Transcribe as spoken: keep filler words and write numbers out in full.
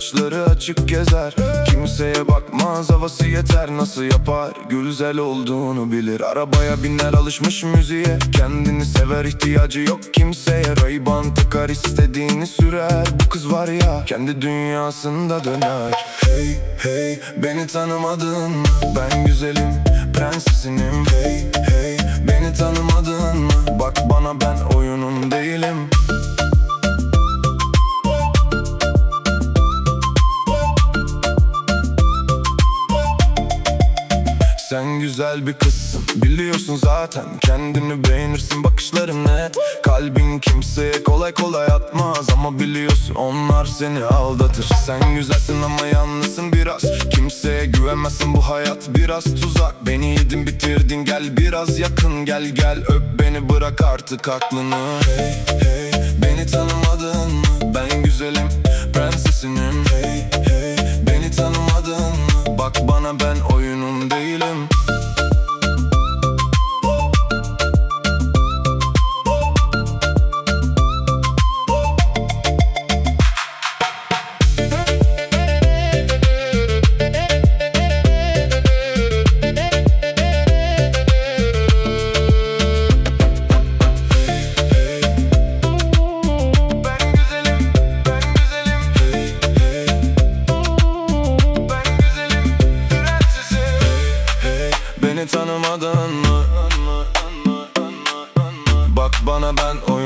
saçları açık gezer. Kimseye bakmaz, havası yeter, nasıl yapar? Güzel olduğunu bilir. Arabaya biner, alışmış müziğe, kendini sever, ihtiyacı yok kimseye. Ray-Ban takar, istediğini sürer. Bu kız var ya, kendi dünyasında döner. Hey hey, beni tanımadın mı? Ben güzelim, prensesinim. Hey hey, beni tanımadın mı? Bak bana, ben oyunun değilim. Sen güzel bir kızsın, biliyorsun zaten. Kendini beğenirsin, bakışların net. Kalbin kimseye kolay kolay atmaz, ama biliyorsun onlar seni aldatır. Sen güzelsin ama yalnızsın biraz. Kimseye güvenmezsin, bu hayat biraz tuzak. Beni yedin bitirdin, gel biraz yakın. Gel gel öp beni, bırak artık aklını. Hey hey, beni tanımadın mı? Ben güzelim, prensesinim. Hey hey, beni tanımadın mı? Bak bana, ben oyunun değilim. Beni tanımadın mı? Bak bana, ben o